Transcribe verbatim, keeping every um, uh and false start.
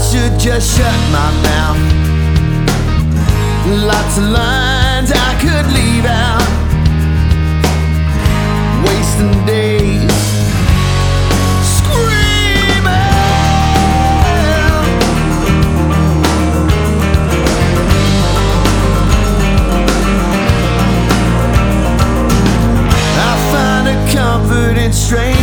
should just shut my mouth. Lots of lines I could leave out, wasting days screaming. I find a comfort in strange